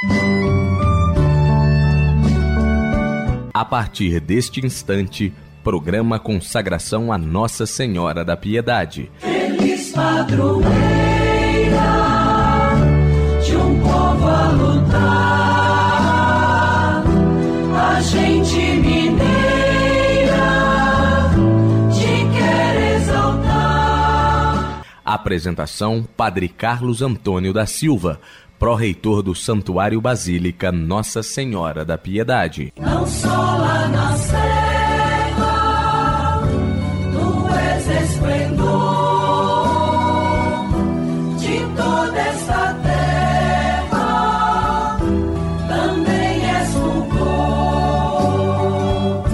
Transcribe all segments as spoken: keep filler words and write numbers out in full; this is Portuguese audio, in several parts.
A partir deste instante, programa Consagração a Nossa Senhora da Piedade. Feliz padroeira de um povo a lutar, a gente mineira te quer exaltar. Apresentação: Padre Carlos Antônio da Silva, pró-reitor do Santuário Basílica Nossa Senhora da Piedade. Não só lá na serra, tu és esplendor de toda esta terra, também és fulgor.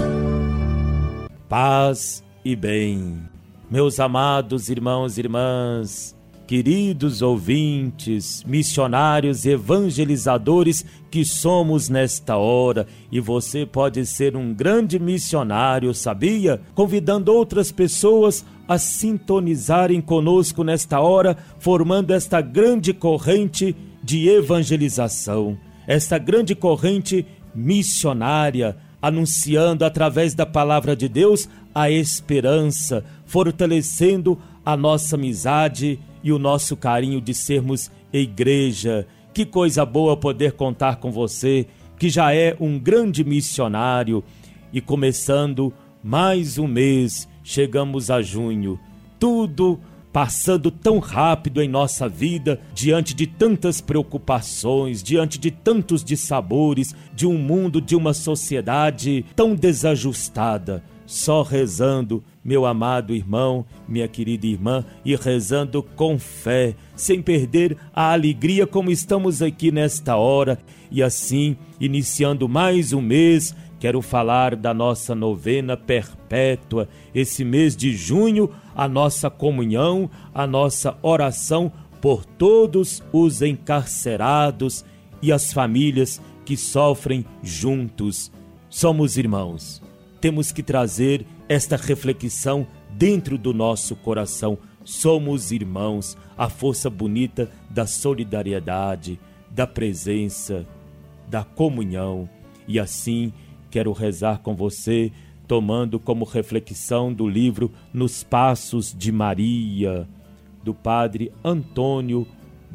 Paz e bem, meus amados irmãos e irmãs, queridos ouvintes, missionários e evangelizadores que somos nesta hora, e você pode ser um grande missionário, sabia? Convidando outras pessoas a sintonizarem conosco nesta hora, formando esta grande corrente de evangelização, esta grande corrente missionária, anunciando através da palavra de Deus a esperança, fortalecendo a nossa amizade e o nosso carinho de sermos igreja. Que coisa boa poder contar com você, que já é um grande missionário. E começando mais um mês, chegamos a junho, tudo passando tão rápido em nossa vida, diante de tantas preocupações, diante de tantos dissabores, de um mundo, de uma sociedade tão desajustada. Só rezando, meu amado irmão, minha querida irmã, e rezando com fé, sem perder a alegria como estamos aqui nesta hora. E assim, iniciando mais um mês, quero falar da nossa novena perpétua, esse mês de junho, a nossa comunhão, a nossa oração por todos os encarcerados e as famílias que sofrem juntos. Somos irmãos. Temos que trazer esta reflexão dentro do nosso coração. Somos irmãos, a força bonita da solidariedade, da presença, da comunhão. E assim, quero rezar com você, tomando como reflexão do livro Nos Passos de Maria, do Padre Antônio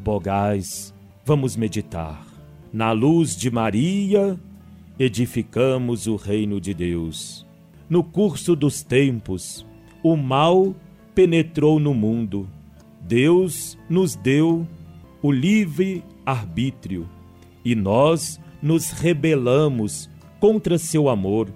Bogás. Vamos meditar. Na luz de Maria, edificamos o reino de Deus. No curso dos tempos, o mal penetrou no mundo. Deus nos deu o livre arbítrio e nós nos rebelamos contra seu amor.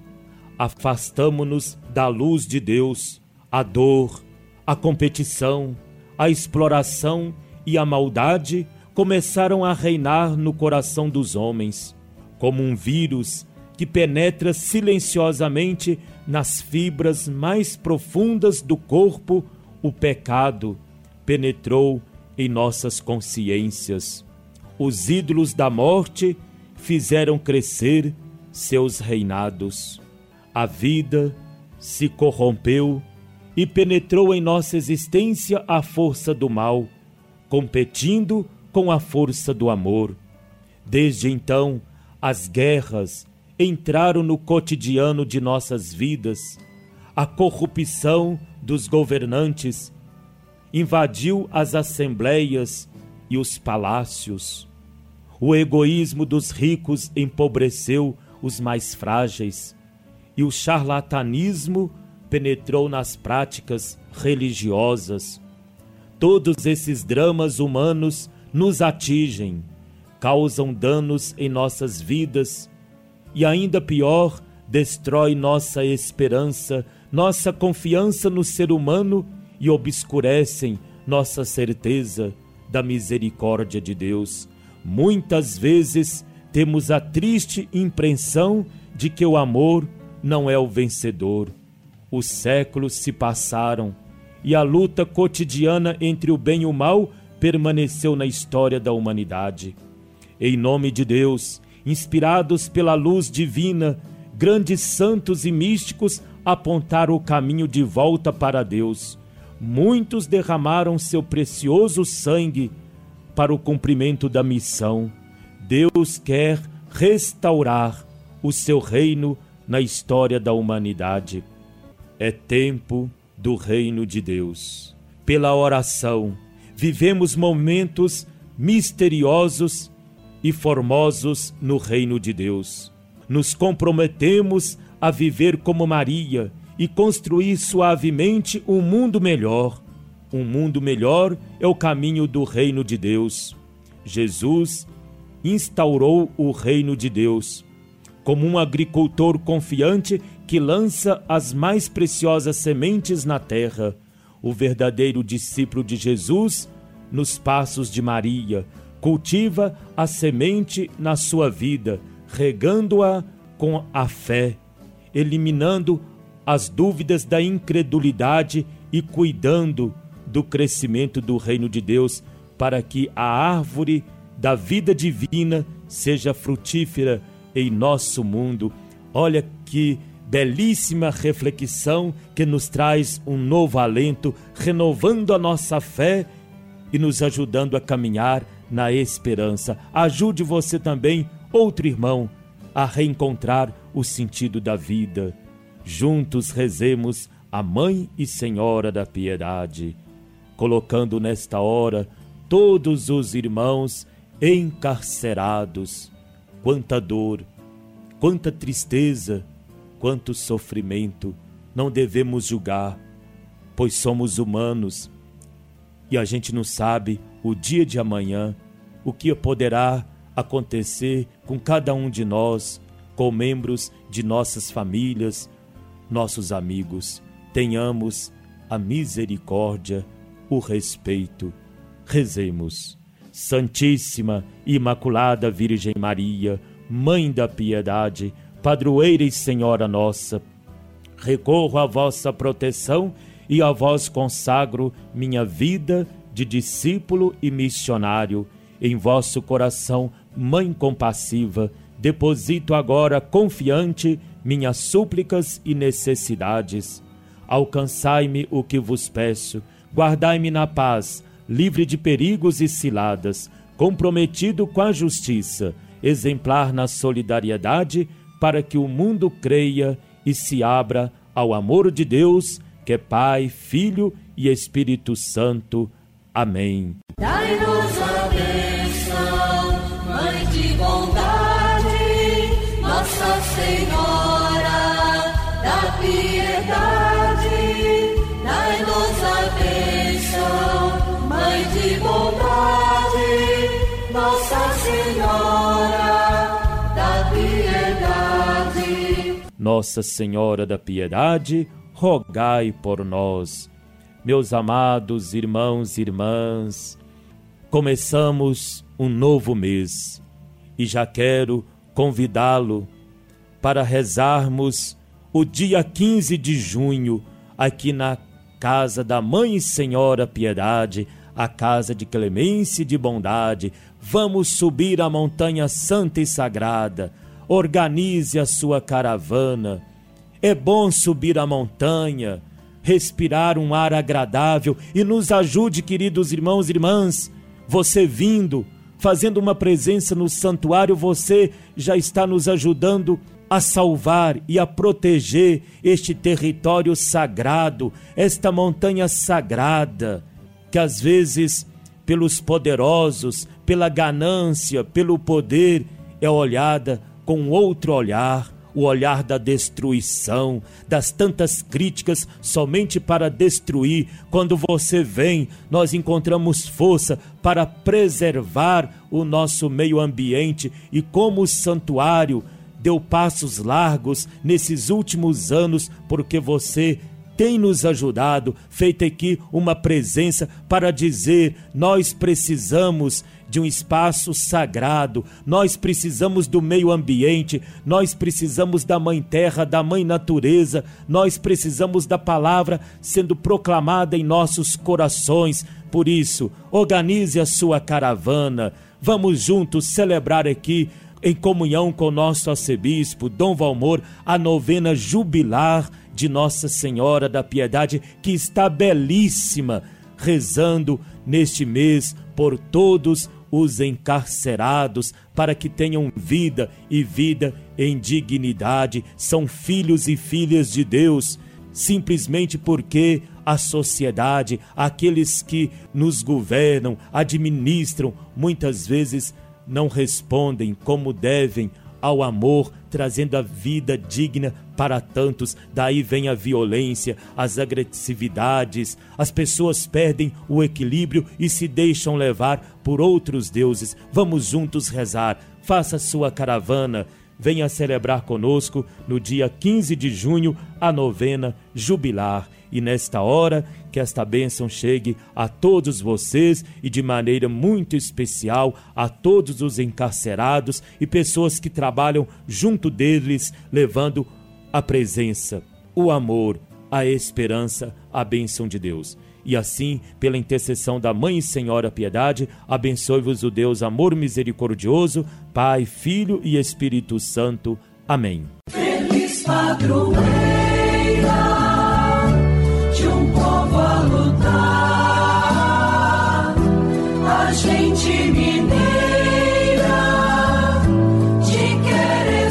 Afastamo-nos da luz de Deus. A dor, a competição, a exploração e a maldade começaram a reinar no coração dos homens. Como um vírus que penetra silenciosamente nas fibras mais profundas do corpo, o pecado penetrou em nossas consciências. Os ídolos da morte fizeram crescer seus reinados. A vida se corrompeu e penetrou em nossa existência a força do mal, competindo com a força do amor. Desde então, as guerras entraram no cotidiano de nossas vidas. A corrupção dos governantes invadiu as assembleias e os palácios. O egoísmo dos ricos empobreceu os mais frágeis, e o charlatanismo penetrou nas práticas religiosas. Todos esses dramas humanos nos atingem, causam danos em nossas vidas e, ainda pior, destrói nossa esperança, nossa confiança no ser humano e obscurecem nossa certeza da misericórdia de Deus. Muitas vezes temos a triste impressão de que o amor não é o vencedor. Os séculos se passaram e a luta cotidiana entre o bem e o mal permaneceu na história da humanidade. Em nome de Deus, inspirados pela luz divina, grandes santos e místicos apontaram o caminho de volta para Deus. Muitos derramaram seu precioso sangue para o cumprimento da missão. Deus quer restaurar o seu reino na história da humanidade. É tempo do reino de Deus. Pela oração, vivemos momentos misteriosos e formosos no reino de Deus. Nos comprometemos a viver como Maria e construir suavemente um mundo melhor. Um mundo melhor é o caminho do reino de Deus. Jesus instaurou o reino de Deus como um agricultor confiante que lança as mais preciosas sementes na terra. O verdadeiro discípulo de Jesus, nos passos de Maria, cultiva a semente na sua vida, regando-a com a fé, eliminando as dúvidas da incredulidade e cuidando do crescimento do reino de Deus, para que a árvore da vida divina seja frutífera em nosso mundo. Olha que belíssima reflexão que nos traz um novo alento, renovando a nossa fé e nos ajudando a caminhar na esperança. Ajude você também, outro irmão, a reencontrar o sentido da vida. Juntos rezemos a Mãe e Senhora da Piedade, colocando nesta hora todos os irmãos encarcerados. Quanta dor, quanta tristeza, quanto sofrimento. Não devemos julgar, pois somos humanos e a gente não sabe o dia de amanhã, o que poderá acontecer com cada um de nós, com membros de nossas famílias, nossos amigos. Tenhamos a misericórdia, o respeito. Rezemos. Santíssima e Imaculada Virgem Maria, Mãe da Piedade, Padroeira e Senhora nossa, recorro à vossa proteção e a vós consagro minha vida de discípulo e missionário. Em vosso coração, Mãe compassiva, deposito agora confiante minhas súplicas e necessidades. Alcançai-me o que vos peço, guardai-me na paz, livre de perigos e ciladas, comprometido com a justiça, exemplar na solidariedade, para que o mundo creia e se abra ao amor de Deus, que é Pai, Filho e Espírito Santo. Amém. Dai-nos a bênção, Mãe de bondade, Nossa Senhora da Piedade. Dai-nos a bênção, Mãe de bondade, Nossa Senhora da Piedade. Nossa Senhora da Piedade, rogai por nós. Meus amados irmãos e irmãs, começamos um novo mês e já quero convidá-lo para rezarmos o dia quinze de junho aqui na casa da Mãe e Senhora Piedade, a casa de clemência e de bondade. Vamos subir a montanha santa e sagrada. Organize a sua caravana. É bom subir a montanha, respirar um ar agradável e nos ajude, queridos irmãos e irmãs. Você vindo, fazendo uma presença no santuário, você já está nos ajudando a salvar e a proteger este território sagrado, esta montanha sagrada, que às vezes, pelos poderosos, pela ganância, pelo poder, é olhada com outro olhar, o olhar da destruição, das tantas críticas somente para destruir. Quando você vem, nós encontramos força para preservar o nosso meio ambiente, e como o santuário deu passos largos nesses últimos anos, porque você tem nos ajudado, feito aqui uma presença para dizer: nós precisamos de um espaço sagrado, nós precisamos do meio ambiente, nós precisamos da Mãe Terra, da Mãe Natureza, nós precisamos da palavra sendo proclamada em nossos corações. Por isso, organize a sua caravana, vamos juntos celebrar aqui, em comunhão com o nosso arcebispo, Dom Valmor, a novena jubilar de Nossa Senhora da Piedade, que está belíssima, rezando neste mês por todos os encarcerados para que tenham vida e vida em dignidade. São filhos e filhas de Deus, simplesmente porque a sociedade, aqueles que nos governam, administram, muitas vezes não respondem como devem ao amor, trazendo a vida digna para tantos. Daí vem a violência, as agressividades, as pessoas perdem o equilíbrio e se deixam levar por outros deuses. Vamos juntos rezar, faça sua caravana, venha celebrar conosco no dia quinze de junho a novena jubilar. E nesta hora, que esta bênção chegue a todos vocês e de maneira muito especial a todos os encarcerados e pessoas que trabalham junto deles, levando a presença, o amor, a esperança, a bênção de Deus. E assim, pela intercessão da Mãe Senhora Piedade, abençoe-vos o Deus amor misericordioso, Pai, Filho e Espírito Santo. Amém. Feliz padroeira de um povo a lutar, a gente mineira te quer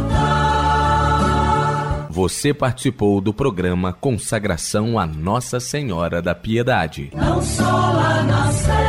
exaltar. Você participou do programa Consagração a Nossa Senhora da Piedade. Não só lá na